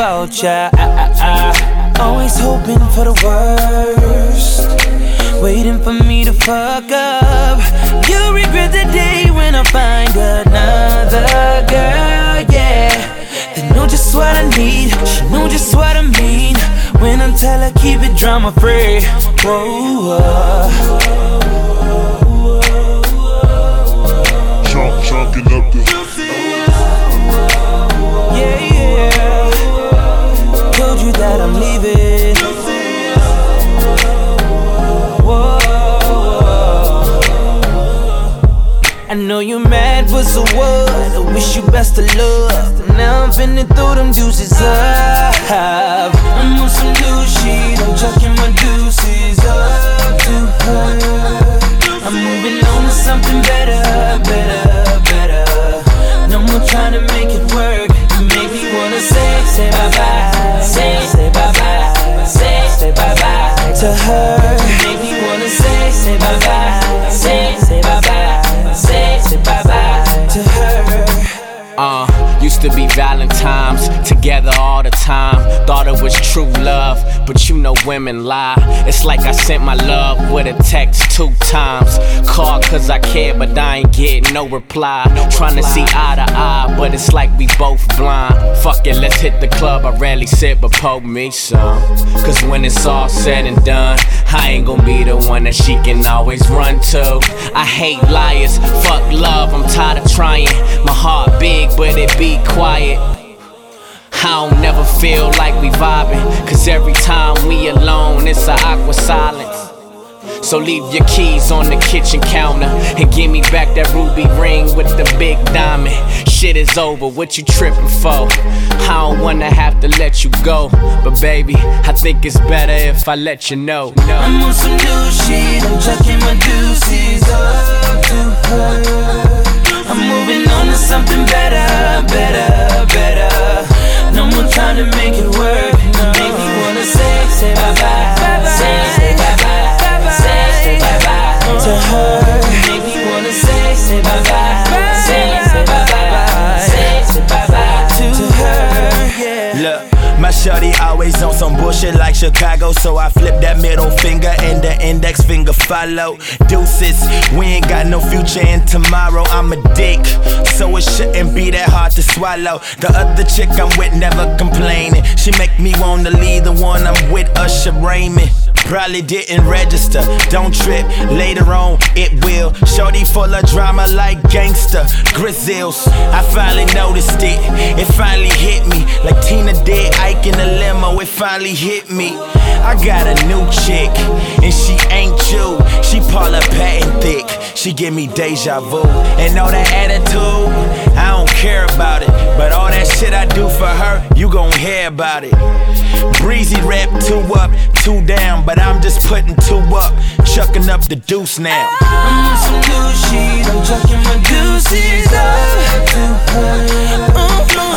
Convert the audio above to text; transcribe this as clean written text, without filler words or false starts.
about ya. Always hoping for the worst, waiting for me to fuck up. You'll regret the day when I find another girl, yeah. They know just what I need, she know just what I mean. When I tell her keep it drama free. Whoa, Chunking up the yeah. Told you that I'm leaving. Whoa. I know you're mad, but so what? I wish you best of luck. Now I'm finna throw them deuces up. I'm on some new shit, I'm chucking my deuces up to her. I'm moving on to something better. No more trying to make it work. You make me wanna say bye-bye. Say bye-bye. Say bye-bye to her. You make me wanna say bye-bye. Say bye-bye. Say bye-bye to her. Used to be Valentine's, together all the time. Thought it was true love, but you know women lie. It's like I sent my love with a text 2 times. Called cause I care, but I ain't getting no reply. Trying to see eye to eye, but it's like we both blind. Fuck it, let's hit the club. I rarely sit, but poke me some. Cause when it's all said and done, I ain't gon' be the one that she can always run to. I hate liars, fuck love, I'm tired of trying. My heart big, but it be quiet. I don't never feel like we vibing, cause every time we alone, it's a awkward silence. So leave your keys on the kitchen counter and give me back that ruby ring with the big diamond. Shit is over, what you tripping for? I don't wanna have to let you go, but baby, I think it's better if I let you know. I'm on some new shit, I'm chucking my deuces up to her. I'm moving on to something better. No more trying to make it work. Make me wanna say bye-bye. Say bye-bye. Say bye-bye to her. Make me wanna say bye-bye. Say bye-bye. Say bye-bye to her. Yeah. Look, my shawty always on some bullshit like Chicago, so I flip that middle finger and the index finger follow. Deuces, we ain't got no future in tomorrow. I'm a dick, so it shouldn't be that hard to swallow. The other chick I'm with never complaining. She make me wanna leave the one I'm with, Usher Raymond. Probably didn't register, don't trip, later on it will. Shorty full of drama like gangsta, Grizzles. I finally noticed it, it finally hit me. Like Tina did Ike in a limo, it finally hit me. I got a new chick, and she ain't you. She Paula Patton thick, she give me deja vu. And all that attitude, I don't care about it. But all that shit I do for her, you gon' hear about it. Breezy rap 2 up, 2 down, but I'm just putting 2 up, chucking up the deuce now. I'm on some new shit, I'm chucking my deuces up to her.